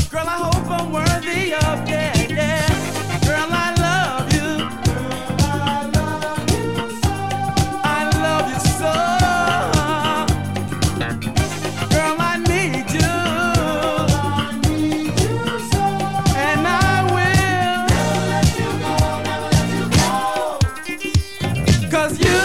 Girl, I hope I'm worthy of, yeah, yeah. Girl, I love you. I love you so. Girl, I need you. And I will never let you go, never let you go. 'Cause you